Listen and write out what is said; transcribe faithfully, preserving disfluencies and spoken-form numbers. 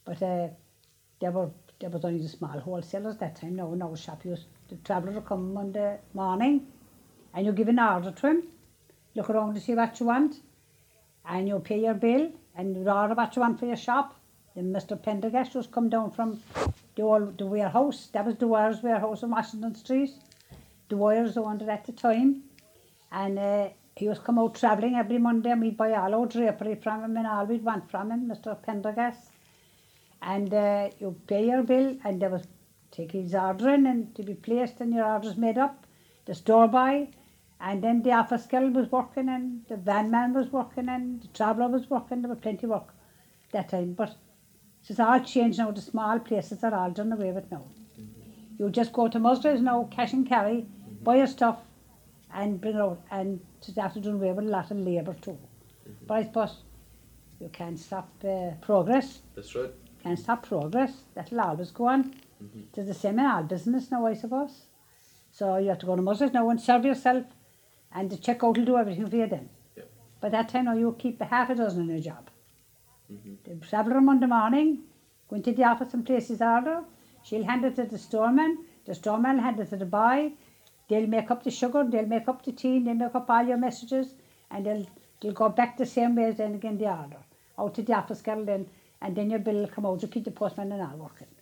But uh, there were there was only the small wholesalers that time. Now, now shop used the traveller would come Monday morning, and you give an order to him. Look around to see what you want, and you pay your bill, and you order what you want for your shop. Then Mister Pendergast was come down from the old the warehouse. That was the Wires warehouse on Washington Street. The Wires owned it at the time, and uh, he was come out travelling every Monday, and we'd buy all our drapery from him and all we'd want from him, Mister Pendergast. And uh, you pay your bill, and they was take his order in and to be placed, and your orders made up. The store boy, and then the office girl was working, and the van man was working, and the traveller was working. There was plenty of work that time, but it's all changed now. The small places are all done away with now. Mm-hmm. You just go to Musgraves now, cash and carry, mm-hmm. buy your stuff, and bring it out, and just have to do away with a lot of labour too. Mm-hmm. But I suppose you can't stop uh, progress. That's right. Can't stop progress. That'll always go on. Mm-hmm. It's the same in all business now, I suppose. So you have to go to Musgraves now and serve yourself, and the checkout will do everything for you then. Yep. By that time now you keep a half a dozen in your job. Mm-hmm. The traveller on Monday morning, go into the office and place his order. She'll hand it to the storeman. The storeman will hand it to the boy. They'll make up the sugar, they'll make up the tea, they'll make up all your messages, and they'll, they'll go back the same way as then again the order. Out to the office girl then, and then your bill will come out. You keep the postman and all working.